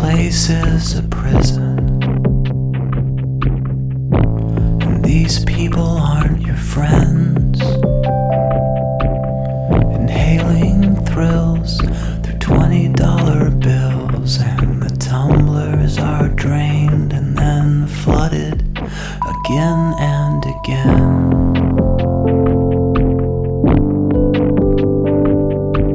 place is a prison, and these people aren't your friends. Inhaling thrills through $20 bills, and the tumblers are drained and then flooded again and again.